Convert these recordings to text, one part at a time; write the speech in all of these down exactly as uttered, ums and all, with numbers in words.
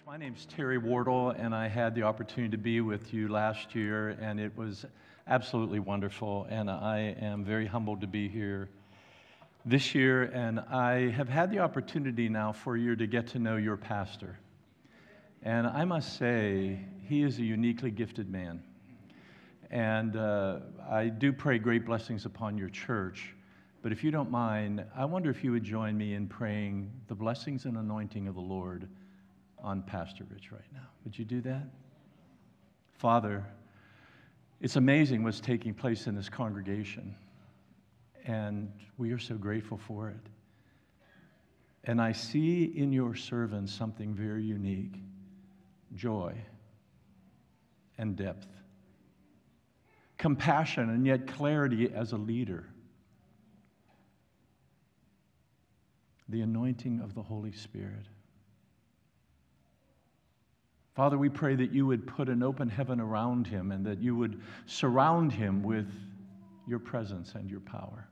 My name's Terry Wardle, and I had the opportunity to be with you last year, and it was absolutely wonderful, and I am very humbled to be here this year, and I have had the opportunity now for a year to get to know your pastor. And I must say, he is a uniquely gifted man. And uh, I do pray great blessings upon your church, but if you don't mind, I wonder if you would join me in praying the blessings and anointing of the Lord on Pastor Rich right now. Would you do that? Father, it's amazing what's taking place in this congregation, and we are so grateful for it. And I see in your servants something very unique, joy and depth, compassion and yet clarity as a leader, the anointing of the Holy Spirit. Father, we pray that you would put an open heaven around him and that you would surround him with your presence and your power.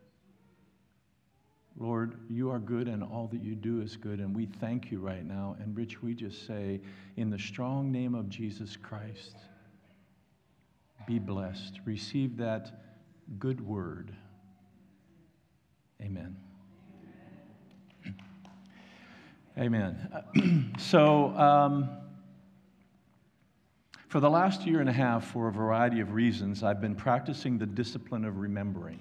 Lord, you are good and all that you do is good, and we thank you right now. And Rich, we just say, in the strong name of Jesus Christ, be blessed. Receive that good word. Amen. Amen. So, um, for the last year and a half, for a variety of reasons, I've been practicing the discipline of remembering.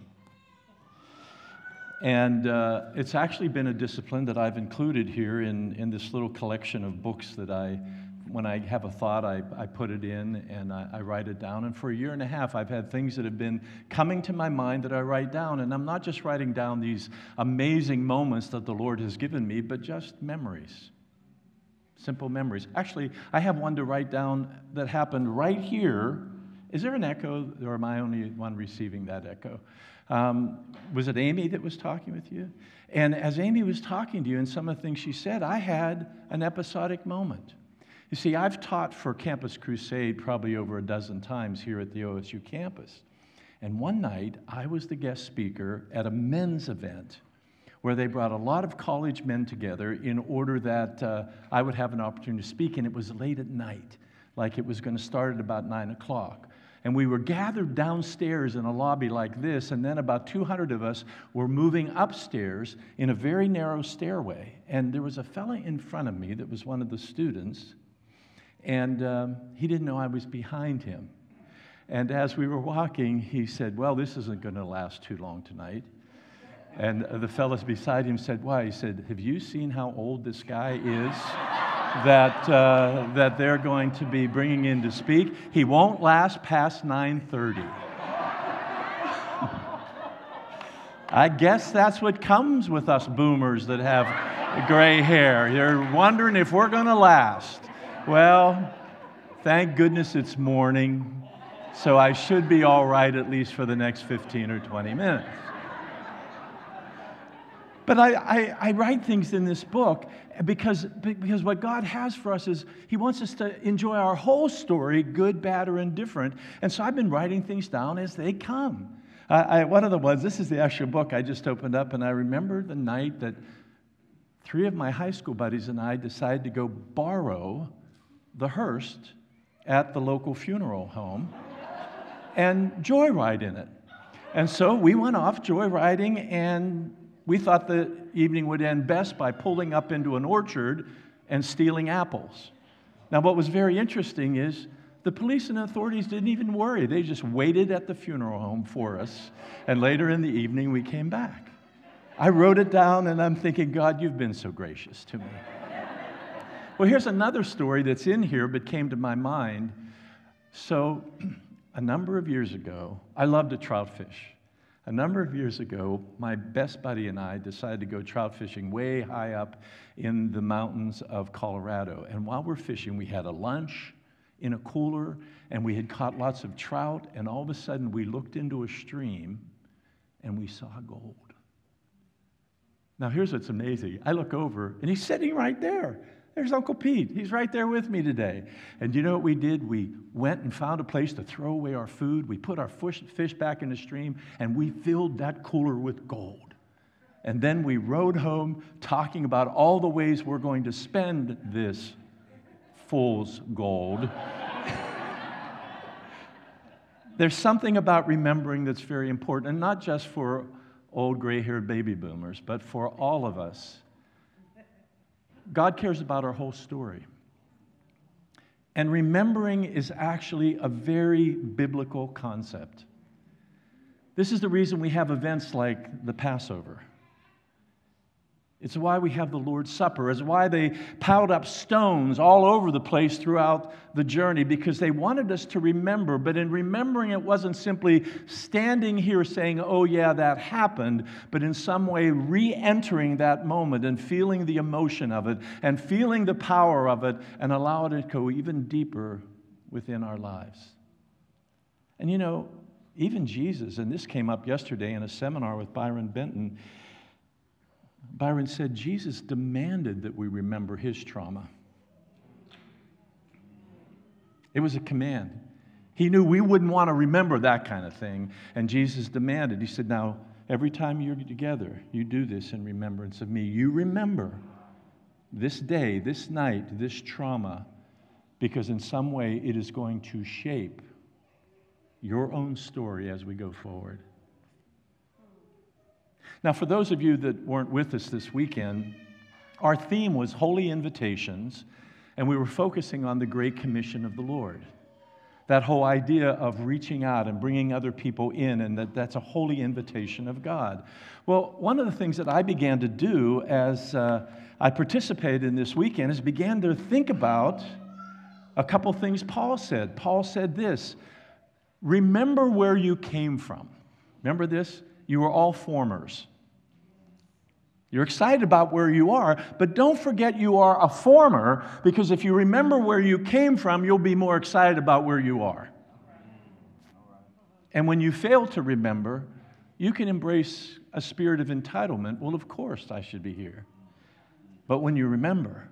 And uh, it's actually been a discipline that I've included here in, in this little collection of books that I, when I have a thought, I, I put it in and I, I write it down. And for a year and a half, I've had things that have been coming to my mind that I write down. And I'm not just writing down these amazing moments that the Lord has given me, but just memories. Simple memories. Actually, I have one to write down that happened right here. Is there an echo, or am I only one receiving that echo? Um, was it Amy that was talking with you? And as Amy was talking to you and some of the things she said, I had an episodic moment. You see, I've taught for Campus Crusade probably over a dozen times here at the O S U campus. And one night, I was the guest speaker at a men's event where they brought a lot of college men together in order that uh, I would have an opportunity to speak, and it was late at night, like it was going to start at about nine o'clock. And we were gathered downstairs in a lobby like this, and then about two hundred of us were moving upstairs in a very narrow stairway. And there was a fellow in front of me that was one of the students, and um, he didn't know I was behind him. And as we were walking, he said, "Well, this isn't going to last too long tonight." And the fellows beside him said, "Why?" He said, "Have you seen how old this guy is that uh, that they're going to be bringing in to speak? He won't last past nine thirty. I guess that's what comes with us boomers that have gray hair. You're wondering if we're going to last. Well, thank goodness it's morning, so I should be all right at least for the next fifteen or twenty minutes. But I, I, I write things in this book because, because what God has for us is He wants us to enjoy our whole story, good, bad, or indifferent. And so I've been writing things down as they come. I, I, one of the ones, this is the actual book I just opened up, and I remember the night that three of my high school buddies and I decided to go borrow the hearse at the local funeral home and joyride in it. And so we went off joyriding, and we thought the evening would end best by pulling up into an orchard and stealing apples. Now, what was very interesting is the police and authorities didn't even worry. They just waited at the funeral home for us, and later in the evening, we came back. I wrote it down, and I'm thinking, God, you've been so gracious to me. Well, here's another story that's in here but came to my mind. So, a number of years ago, I love to trout fish. A number of years ago, my best buddy and I decided to go trout fishing way high up in the mountains of Colorado. And while we're fishing, we had a lunch in a cooler, and we had caught lots of trout, and all of a sudden we looked into a stream, and we saw gold. Now, here's what's amazing. I look over, and he's sitting right there. There's Uncle Pete. He's right there with me today. And you know what we did? We went and found a place to throw away our food. We put our fish back in the stream, and we filled that cooler with gold. And then we rode home talking about all the ways we're going to spend this fool's gold. There's something about remembering that's very important, and not just for old gray-haired baby boomers, but for all of us. God cares about our whole story. And remembering is actually a very biblical concept. This is the reason we have events like the Passover. It's why we have the Lord's Supper. It's why they piled up stones all over the place throughout the journey, because they wanted us to remember. But in remembering, it wasn't simply standing here saying, oh yeah, that happened, but in some way re-entering that moment and feeling the emotion of it and feeling the power of it and allowing it to go even deeper within our lives. And you know, even Jesus, and this came up yesterday in a seminar with Byron Benton, Byron said Jesus demanded that we remember his trauma. It was a command. He knew we wouldn't want to remember that kind of thing, and Jesus demanded. He said, now, every time you're together, you do this in remembrance of me. You remember this day, this night, this trauma, because in some way it is going to shape your own story as we go forward. Now, for those of you that weren't with us this weekend, our theme was Holy Invitations, and we were focusing on the Great Commission of the Lord. That whole idea of reaching out and bringing other people in, and that that's a holy invitation of God. Well, one of the things that I began to do as uh, I participated in this weekend is began to think about a couple things Paul said. Paul said this, remember where you came from. Remember this? You were all formers. You're excited about where you are, but don't forget you are a former, because if you remember where you came from, you'll be more excited about where you are. And when you fail to remember, you can embrace a spirit of entitlement. Well, of course I should be here. But when you remember.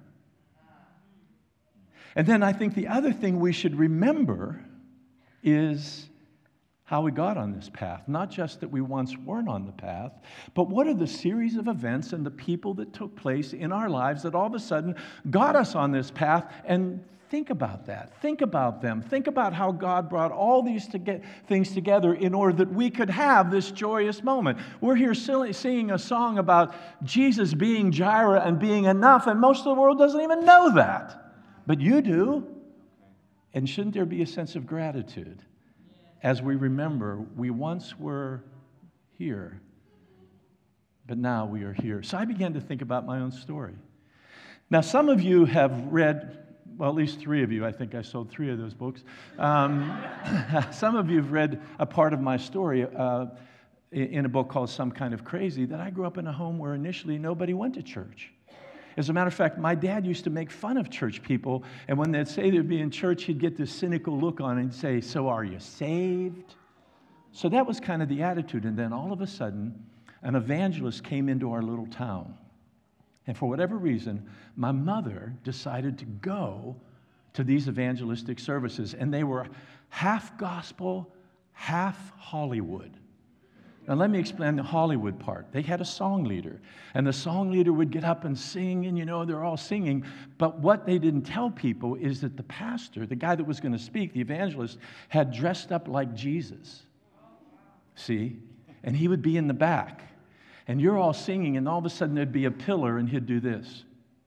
And then I think the other thing we should remember is how we got on this path. Not just that we once weren't on the path, but what are the series of events and the people that took place in our lives that all of a sudden got us on this path. And think about that. Think about them. Think about how God brought all these to get things together in order that we could have this joyous moment. We're here singing a song about Jesus being Jireh and being enough, and most of the world doesn't even know that. But you do. And shouldn't there be a sense of gratitude as we remember we once were here, but now we are here? So I began to think about my own story. Now, some of you have read, well, at least three of you, I think I sold three of those books. Um, some of you have read a part of my story uh, in a book called Some Kind of Crazy, that I grew up in a home where initially nobody went to church. As a matter of fact, my dad used to make fun of church people, and when they'd say they'd be in church, he'd get this cynical look on it and say, so are you saved? So that was kind of the attitude. And then all of a sudden, an evangelist came into our little town. And for whatever reason, my mother decided to go to these evangelistic services, and they were half gospel, half Hollywood. Now, let me explain the Hollywood part. They had a song leader, and the song leader would get up and sing, and you know, they're all singing. But what they didn't tell people is that the pastor, the guy that was going to speak, the evangelist, had dressed up like Jesus. See? And he would be in the back. And you're all singing, and all of a sudden there'd be a pillar, and he'd do this.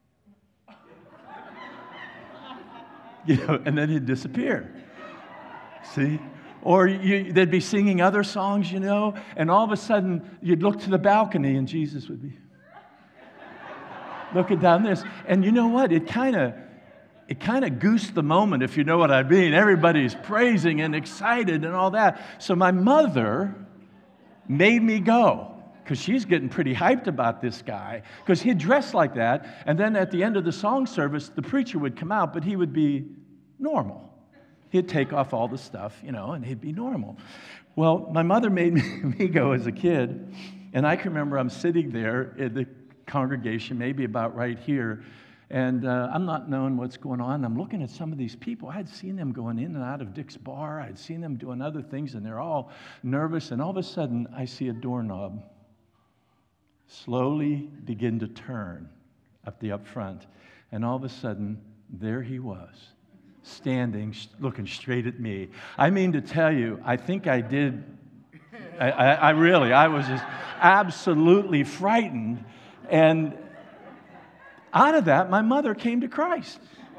You know, and then he'd disappear. See? Or you, they'd be singing other songs, you know, and all of a sudden you'd look to the balcony and Jesus would be looking down this. And you know what? It kind of it kind of goosed the moment, if you know what I mean. Everybody's praising and excited and all that. So my mother made me go, because she's getting pretty hyped about this guy, because he'd dress like that. And then at the end of the song service, the preacher would come out, but he would be normal. He'd take off all the stuff, you know, and he'd be normal. Well, my mother made me go as a kid, and I can remember I'm sitting there in the congregation, maybe about right here, and uh, I'm not knowing what's going on. I'm looking at some of these people. I had seen them going in and out of Dick's Bar. I'd seen them doing other things, and they're all nervous, and all of a sudden, I see a doorknob slowly begin to turn up the up front, and all of a sudden, there he was, standing, looking straight at me. I mean to tell you, I think I did, I, I, I really, I was just absolutely frightened. And out of that, my mother came to Christ.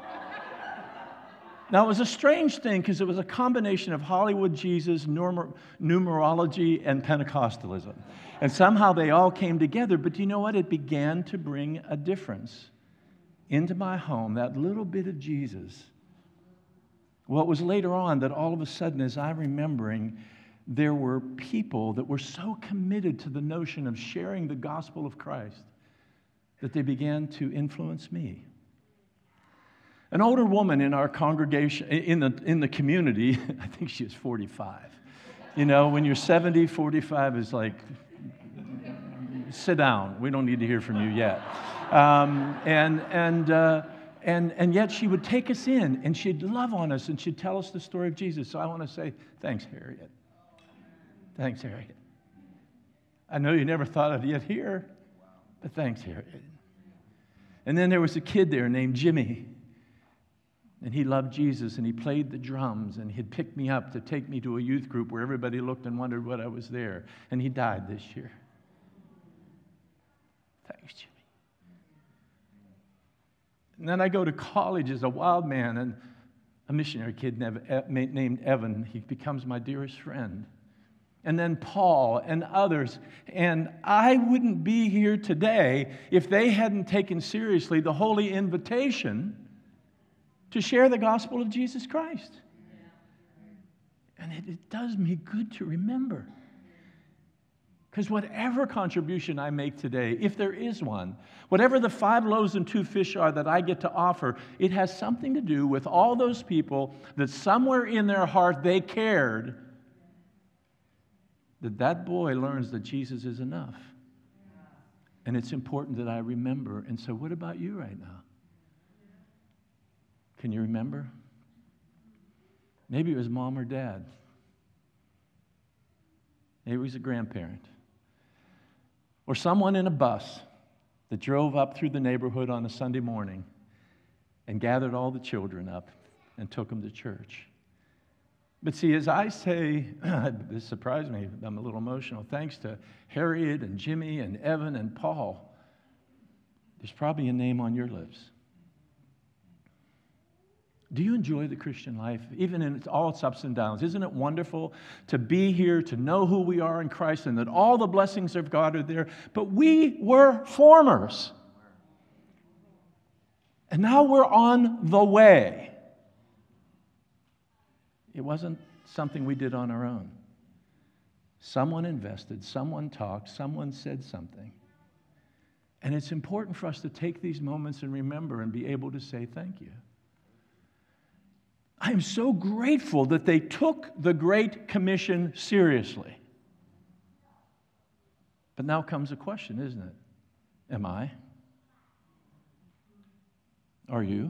Now, it was a strange thing because it was a combination of Hollywood Jesus, numer- numerology, and Pentecostalism. And somehow they all came together. But you know what? It began to bring a difference into my home, that little bit of Jesus. Well, it was later on that all of a sudden, as I'm remembering, there were people that were so committed to the notion of sharing the gospel of Christ that they began to influence me. An older woman in our congregation, in the, in the community, I think she was forty-five. You know, when you're seventy, forty-five is like, sit down. We don't need to hear from you yet. Um, and, and, uh, and, and yet she would take us in, and she'd love on us, and she'd tell us the story of Jesus. So I want to say, thanks, Harriet. Thanks, Harriet. I know you never thought I'd get here, but thanks, Harriet. And then there was a kid there named Jimmy. And he loved Jesus, and he played the drums, and he'd pick me up to take me to a youth group where everybody looked and wondered what I was there. And he died this year. Thanks, Jimmy. And then I go to college as a wild man, and a missionary kid named Evan, he becomes my dearest friend. And then Paul and others. And I wouldn't be here today if they hadn't taken seriously the holy invitation to share the gospel of Jesus Christ. And it, it does me good to remember. Because whatever contribution I make today, if there is one, whatever the five loaves and two fish are that I get to offer, it has something to do with all those people that somewhere in their heart they cared that that boy learns that Jesus is enough. And it's important that I remember. And so what about you right now? Can you remember? Maybe it was mom or dad. Maybe it was a grandparent. Or someone in a bus that drove up through the neighborhood on a Sunday morning and gathered all the children up and took them to church. But see, as I say, this surprised me, I'm a little emotional, thanks to Harriet and Jimmy and Evan and Paul, there's probably a name on your lips. Do you enjoy the Christian life, even in all its ups and downs? Isn't it wonderful to be here, to know who we are in Christ, and that all the blessings of God are there? But we were formers. And now we're on the way. It wasn't something we did on our own. Someone invested, someone talked, someone said something. And it's important for us to take these moments and remember and be able to say thank you. I am so grateful that they took the Great Commission seriously. But now comes a question, isn't it? Am I? Are you?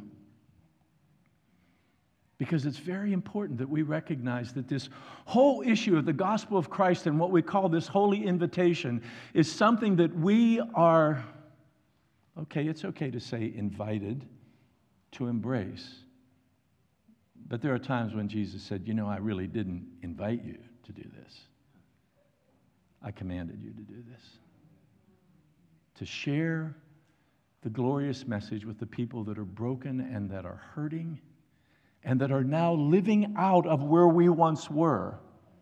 Because it's very important that we recognize that this whole issue of the gospel of Christ and what we call this holy invitation is something that we are, okay, it's okay to say invited to embrace. But there are times when Jesus said, you know, I really didn't invite you to do this. I commanded you to do this. To share the glorious message with the people that are broken and that are hurting and that are now living out of where we once were.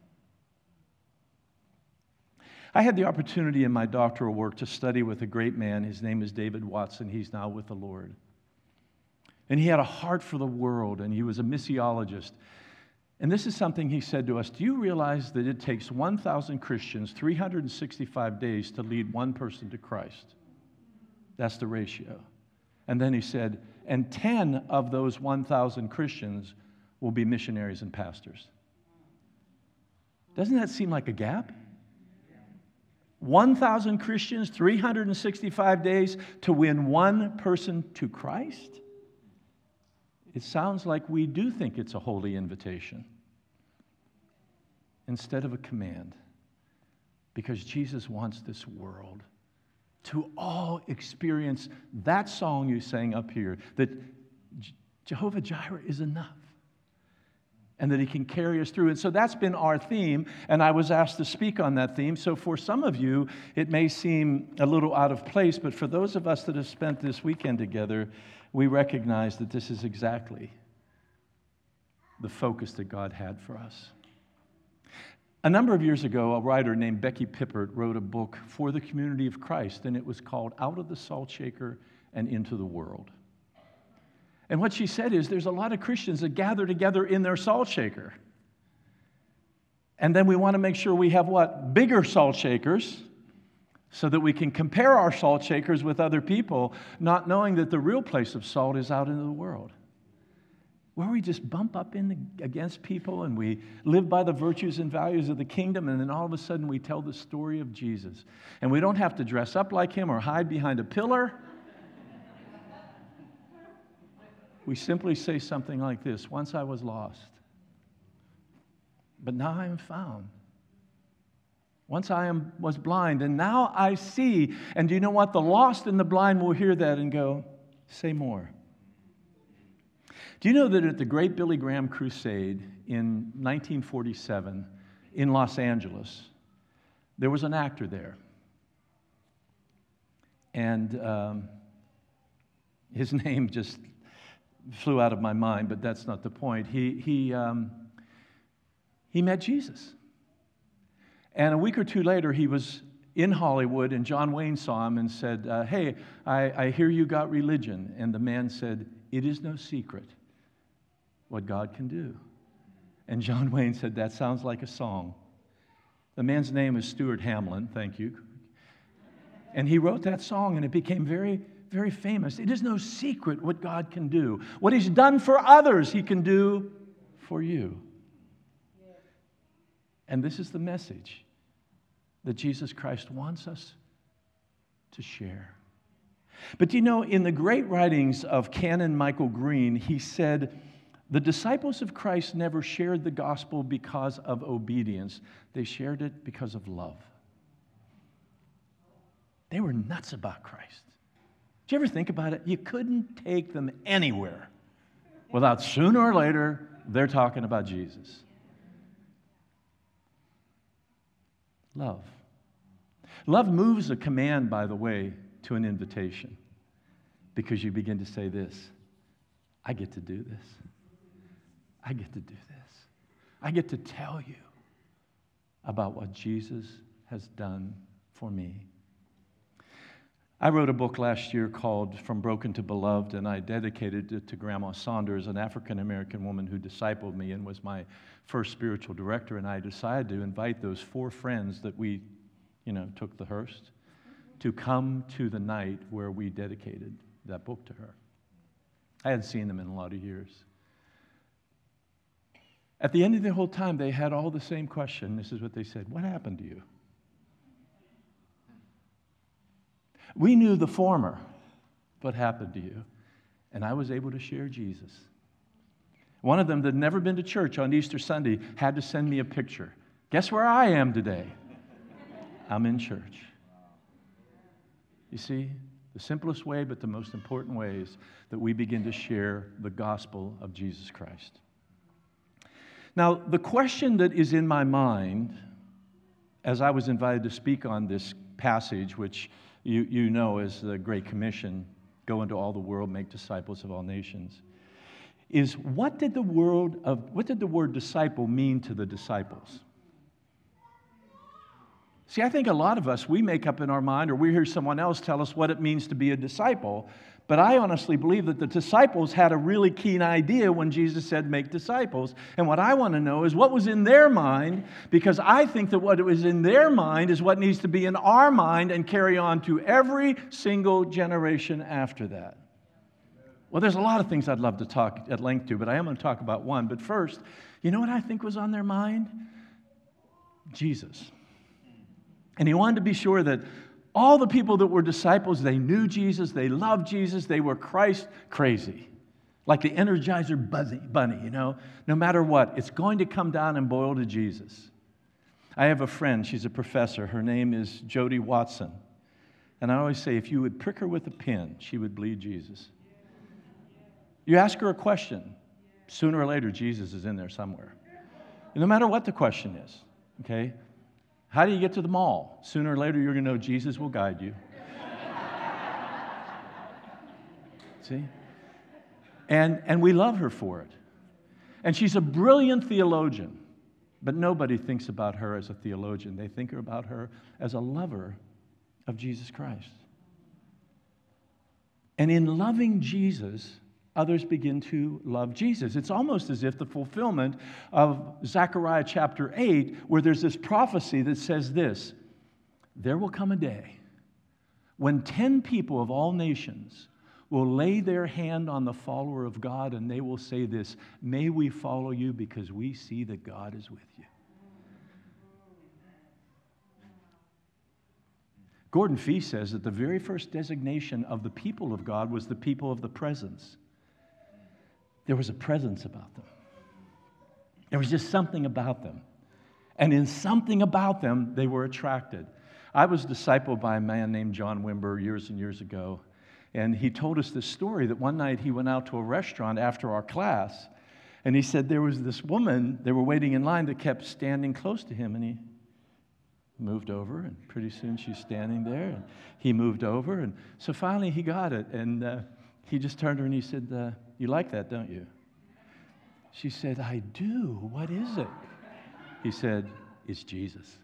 I had the opportunity in my doctoral work to study with a great man. His name is David Watson. He's now with the Lord. And he had a heart for the world, and he was a missiologist. And this is something he said to us. Do you realize that it takes one thousand Christians three hundred sixty-five days to lead one person to Christ? That's the ratio. And then he said, and ten of those one thousand Christians will be missionaries and pastors. Doesn't that seem like a gap? one thousand Christians, three hundred sixty-five days to win one person to Christ? It sounds like we do think it's a holy invitation instead of a command, because Jesus wants this world to all experience that song you sang up here, that Jehovah Jireh is enough. And that he can carry us through. And so that's been our theme, and I was asked to speak on that theme. So for some of you, it may seem a little out of place, but for those of us that have spent this weekend together, we recognize that this is exactly the focus that God had for us. A number of years ago, a writer named Becky Pippert wrote a book for the community of Christ, and it was called Out of the Salt Shaker and Into the World. And what she said is there's a lot of Christians that gather together in their salt shaker. And then we want to make sure we have what? Bigger salt shakers so that we can compare our salt shakers with other people, not knowing that the real place of salt is out into the world, where we just bump up in the, against people and we live by the virtues and values of the kingdom, and then all of a sudden we tell the story of Jesus. And we don't have to dress up like him or hide behind a pillar. We simply say something like this: once I was lost, but now I am found. Once I am, was blind, and now I see. And do you know what? The lost and the blind will hear that and go, say more. Do you know that at the Great Billy Graham Crusade in nineteen forty-seven in Los Angeles, there was an actor there. And um, his name just flew out of my mind, but that's not the point. He, he, um, he met Jesus. And a week or two later, he was in Hollywood, and John Wayne saw him and said, uh, hey, I, I hear you got religion. And the man said, it is no secret what God can do. And John Wayne said, that sounds like a song. The man's name is Stuart Hamlin, thank you. And he wrote that song, and it became very very famous. It is no secret what God can do. What he's done for others, he can do for you. And this is the message that Jesus Christ wants us to share. But you know, in the great writings of Canon Michael Green, he said, the disciples of Christ never shared the gospel because of obedience. They shared it because of love. They were nuts about Christ. Did you ever think about it? You couldn't take them anywhere without sooner or later they're talking about Jesus. Love. Love moves a command, by the way, to an invitation, because you begin to say this: I get to do this. I get to do this. I get to tell you about what Jesus has done for me. I wrote a book last year called From Broken to Beloved, and I dedicated it to Grandma Saunders, an African-American woman who discipled me and was my first spiritual director. And I decided to invite those four friends that we, you know, took the hearse to come to the night where we dedicated that book to her. I hadn't seen them in a lot of years. At the end of the whole time, they had all the same question. This is what they said: what happened to you? We knew the former, what happened to you, and I was able to share Jesus. One of them that had never been to church on Easter Sunday had to send me a picture. Guess where I am today? I'm in church. You see, the simplest way, but the most important way, is that we begin to share the gospel of Jesus Christ. Now, the question that is in my mind as I was invited to speak on this passage, which You, you know as the Great Commission, go into all the world, make disciples of all nations, is what did the word of what did the word disciple mean to the disciples? See, I think a lot of us, we make up in our mind, or we hear someone else tell us what it means to be a disciple, but I honestly believe that the disciples had a really keen idea when Jesus said, make disciples. And what I want to know is what was in their mind, because I think that what was in their mind is what needs to be in our mind and carry on to every single generation after that. Well, there's a lot of things I'd love to talk at length to, but I am going to talk about one. But first, you know what I think was on their mind? Jesus. And he wanted to be sure that all the people that were disciples, they knew Jesus, they loved Jesus, they were Christ crazy. Like the Energizer bunny, you know. No matter what, it's going to come down and boil to Jesus. I have a friend, she's a professor. Her name is Jody Watson. And I always say, if you would prick her with a pin, she would bleed Jesus. You ask her a question, sooner or later, Jesus is in there somewhere. No matter what the question is, okay? How do you get to the mall? Sooner or later, you're going to know Jesus will guide you. See? And, and we love her for it. And she's a brilliant theologian, but nobody thinks about her as a theologian. They think about her as a lover of Jesus Christ. And in loving Jesus, others begin to love Jesus. It's almost as if the fulfillment of Zechariah chapter eight, where there's this prophecy that says this: there will come a day when ten people of all nations will lay their hand on the follower of God, and they will say this: may we follow you because we see that God is with you. Gordon Fee says that the very first designation of the people of God was the people of the presence. There was a presence about them. There was just something about them. And in something about them, they were attracted. I was discipled by a man named John Wimber years and years ago. And he told us this story that one night he went out to a restaurant after our class. And he said there was this woman, they were waiting in line, that kept standing close to him. And he moved over, and pretty soon she's standing there. And he moved over. And so finally he got it. And uh, he just turned to her and he said, uh, you like that, don't you? She said, I do. What is it? He said, it's Jesus.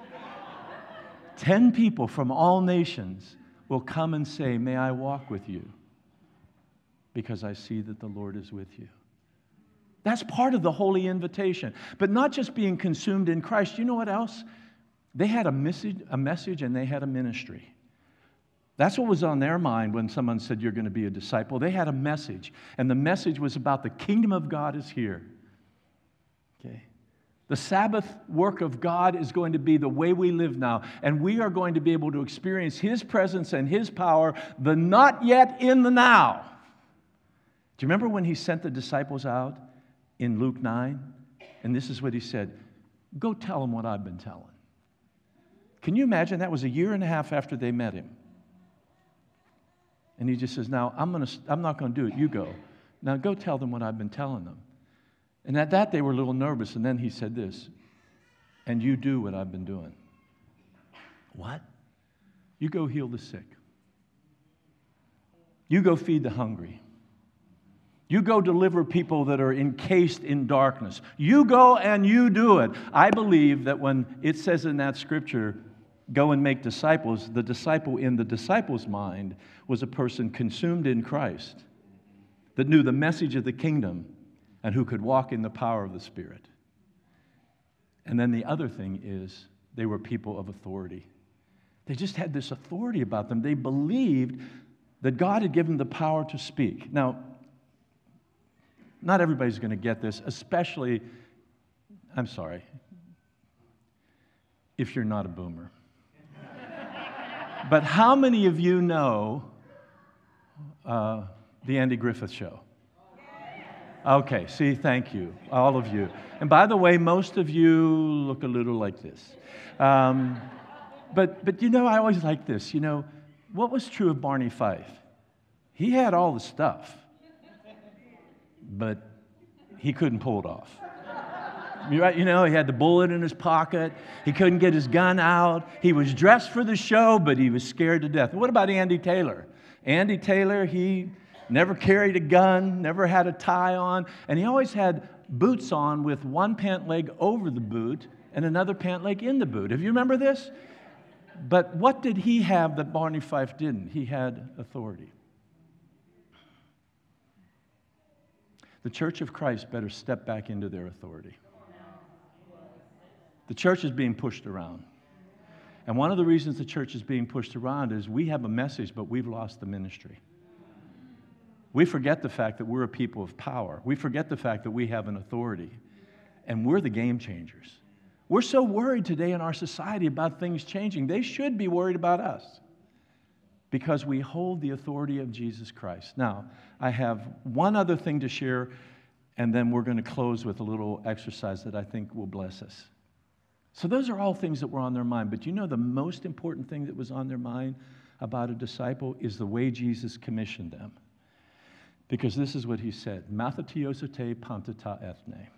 Ten people from all nations will come and say, may I walk with you? Because I see that the Lord is with you. That's part of the holy invitation. But not just being consumed in Christ. You know what else? They had a message, a message and they had a ministry. That's what was on their mind when someone said, you're going to be a disciple. They had a message, and the message was about the kingdom of God is here. Okay? The Sabbath work of God is going to be the way we live now, and we are going to be able to experience His presence and His power, the not yet in the now. Do you remember when He sent the disciples out in Luke nine? And this is what He said: go tell them what I've been telling. Can you imagine? That was a year and a half after they met Him. And He just says, now, I'm, gonna, I'm not going to do it. You go. Now, go tell them what I've been telling them. And at that, they were a little nervous. And then He said this: and you do what I've been doing. What? You go heal the sick. You go feed the hungry. You go deliver people that are encased in darkness. You go and you do it. I believe that when it says in that scripture, go and make disciples, the disciple in the disciple's mind was a person consumed in Christ that knew the message of the kingdom and who could walk in the power of the Spirit. And then the other thing is they were people of authority. They just had this authority about them. They believed that God had given them the power to speak. Now, not everybody's going to get this, especially, I'm sorry, if you're not a boomer. But how many of you know uh, the Andy Griffith Show? Okay, see, thank you, all of you. And by the way, most of you look a little like this. Um, but, but you know, I always like this. You know, what was true of Barney Fife? He had all the stuff, but he couldn't pull it off. You know, he had the bullet in his pocket. He couldn't get his gun out. He was dressed for the show, but he was scared to death. What about Andy Taylor? Andy Taylor, he never carried a gun, never had a tie on, and he always had boots on with one pant leg over the boot and another pant leg in the boot. Have you remember this? But what did he have that Barney Fife didn't? He had authority. The Church of Christ better step back into their authority. The church is being pushed around. And one of the reasons the church is being pushed around is we have a message, but we've lost the ministry. We forget the fact that we're a people of power. We forget the fact that we have an authority. And we're the game changers. We're so worried today in our society about things changing. They should be worried about us because we hold the authority of Jesus Christ. Now, I have one other thing to share, and then we're going to close with a little exercise that I think will bless us. So those are all things that were on their mind. But you know the most important thing that was on their mind about a disciple is the way Jesus commissioned them. Because this is what he said, Mathetiosete panta ta ethne.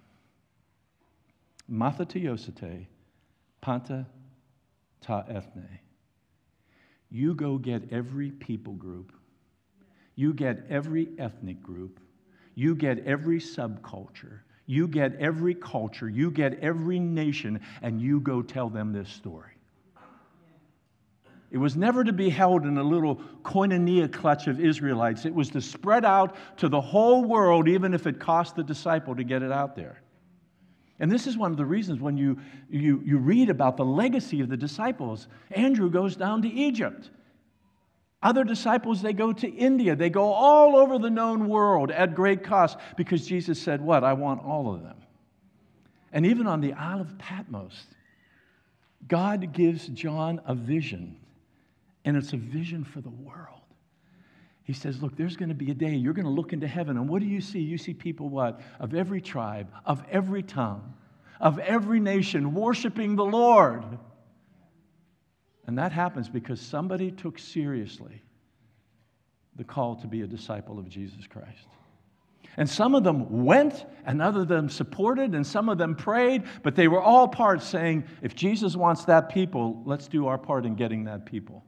Mathetiosete panta ta ethne. You go get every people group. You get every ethnic group. You get every subculture. You get every culture. You get every nation, and you go tell them this story. It was never to be held in a little koinonia clutch of Israelites. It was to spread out to the whole world, even if it cost the disciple to get it out there. And this is one of the reasons when you, you, you read about the legacy of the disciples. Andrew goes down to Egypt. Other disciples, they go to India. They go all over the known world at great cost because Jesus said, what? I want all of them. And even on the Isle of Patmos, God gives John a vision. And it's a vision for the world. He says, look, there's going to be a day you're going to look into heaven. And what do you see? You see people what? Of every tribe, of every tongue, of every nation worshiping the Lord. And that happens because somebody took seriously the call to be a disciple of Jesus Christ. And some of them went, and other of them supported, and some of them prayed, but they were all part saying, if Jesus wants that people, let's do our part in getting that people.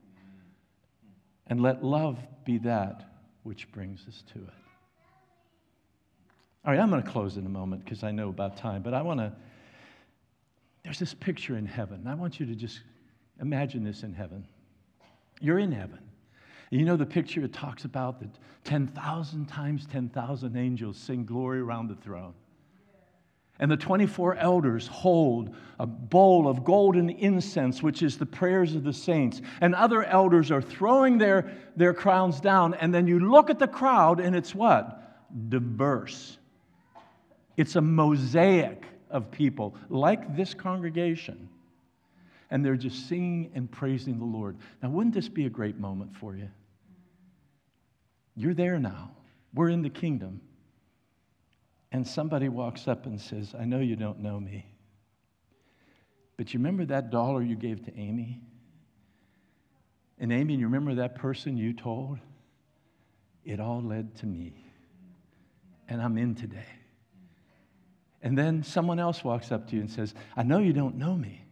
And let love be that which brings us to it. All right, I'm going to close in a moment because I know about time, but I want to, there's this picture in heaven. I want you to just imagine this in heaven. You're in heaven. You know the picture it talks about that ten thousand times ten thousand angels sing glory around the throne. And the twenty-four elders hold a bowl of golden incense, which is the prayers of the saints. And other elders are throwing their, their crowns down. And then you look at the crowd, and it's what? Diverse. It's a mosaic of people, like this congregation. And they're just singing and praising the Lord. Now, wouldn't this be a great moment for you? You're there now. We're in the kingdom. And somebody walks up and says, I know you don't know me, but you remember that dollar you gave to Amy? And Amy, you remember that person you told? It all led to me. And I'm in today. And then someone else walks up to you and says, I know you don't know me,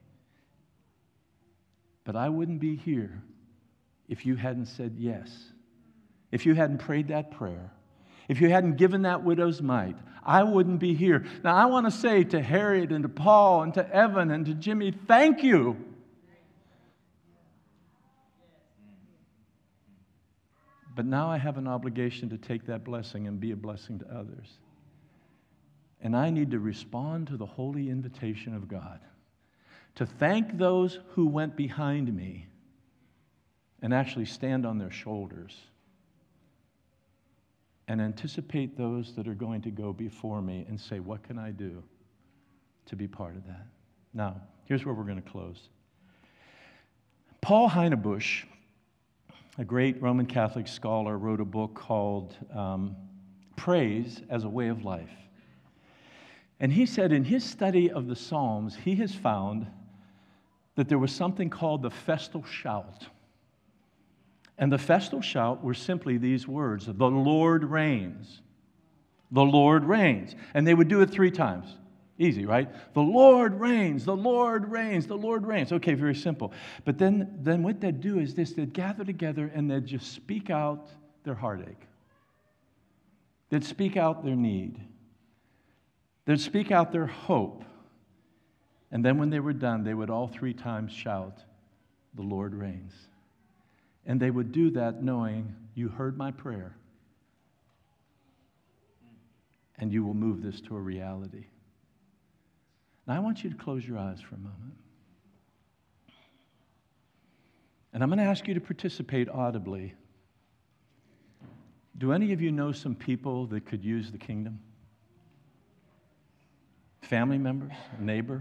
but I wouldn't be here if you hadn't said yes, if you hadn't prayed that prayer. If you hadn't given that widow's mite, I wouldn't be here. Now, I want to say to Harriet and to Paul and to Evan and to Jimmy, thank you. But now I have an obligation to take that blessing and be a blessing to others. And I need to respond to the holy invitation of God to thank those who went behind me and actually stand on their shoulders and anticipate those that are going to go before me and say, what can I do to be part of that? Now, here's where we're going to close. Paul Heinebusch, a great Roman Catholic scholar, wrote a book called um, Praise as a Way of Life. And he said in his study of the Psalms, he has found that there was something called the festal shout. And the festal shout were simply these words, the Lord reigns. The Lord reigns. And they would do it three times. Easy, right? The Lord reigns, the Lord reigns, the Lord reigns. Okay, very simple. But then, then what they'd do is this, they'd gather together and they'd just speak out their heartache. They'd speak out their need. They'd speak out their hope. And then when they were done, they would all three times shout, the Lord reigns. And they would do that knowing, you heard my prayer, and you will move this to a reality. Now, I want you to close your eyes for a moment. And I'm going to ask you to participate audibly. Do any of you know some people that could use the kingdom? Family members, a neighbor?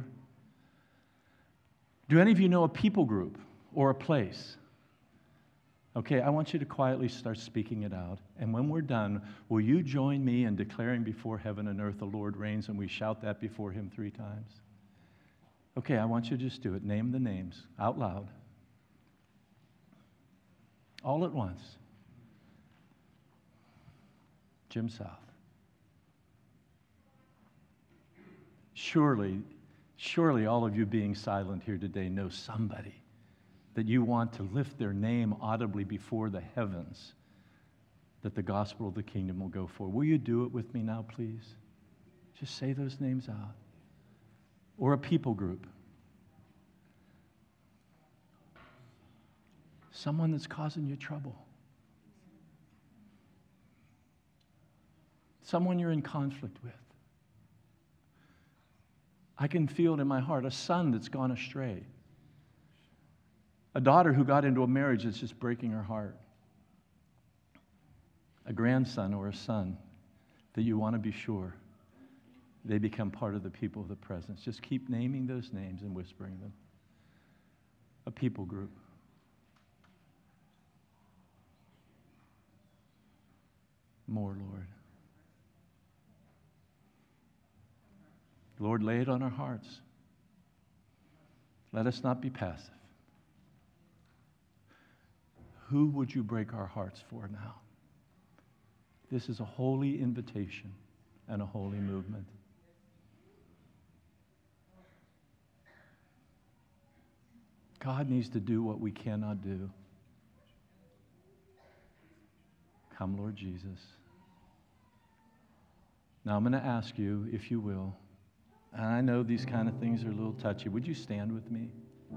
Do any of you know a people group or a place? Okay, I want you to quietly start speaking it out. And when we're done, will you join me in declaring before heaven and earth the Lord reigns, and we shout that before him three times? Okay, I want you to just do it. Name the names out loud. All at once. Jim South. Surely, surely all of you being silent here today know somebody that you want to lift their name audibly before the heavens, that the gospel of the kingdom will go forward. Will you do it with me now, please? Just say those names out. Or a people group. Someone that's causing you trouble. Someone you're in conflict with. I can feel it in my heart, a son that's gone astray. A daughter who got into a marriage that's just breaking her heart. A grandson or a son that you want to be sure they become part of the people of the presence. Just keep naming those names and whispering them. A people group. More, Lord. Lord, lay it on our hearts. Let us not be passive. Who would you break our hearts for now? This is a holy invitation and a holy movement. God needs to do what we cannot do. Come, Lord Jesus. Now I'm going to ask you, if you will, and I know these kind of things are a little touchy. Would you stand with me?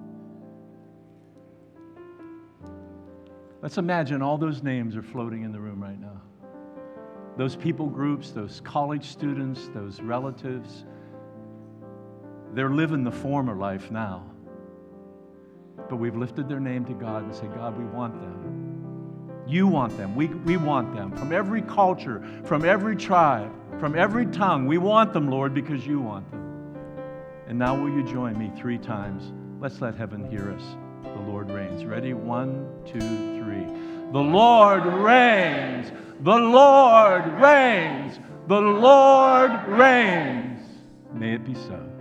Let's imagine all those names are floating in the room right now. Those people groups, those college students, those relatives, they're living the former life now. But we've lifted their name to God and said, God, we want them. You want them. We, we want them. From every culture, from every tribe, from every tongue, we want them, Lord, because you want them. And now will you join me three times? Let's let heaven hear us. The Lord reigns. Ready? One, two, three. The Lord reigns. The Lord reigns. The Lord reigns. May it be so.